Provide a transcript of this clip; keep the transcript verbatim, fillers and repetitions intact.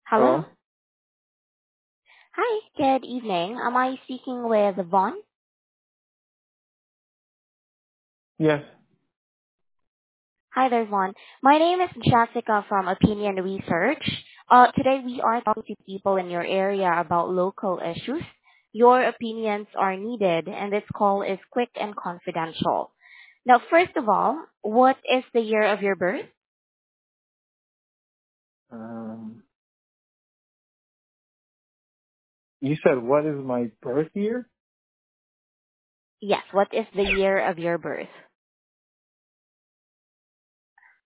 Hello. Hello? Hi, good evening. Am I speaking with Vaughn? Yes. Hi there, Vaughn. My name is Jessica from Opinion Research. Uh, today we are talking to people in your area about local issues. Your opinions are needed, and this call is quick and confidential. Now, first of all, what is the year of your birth? Um, you said what is my birth year? Yes, what is the year of your birth?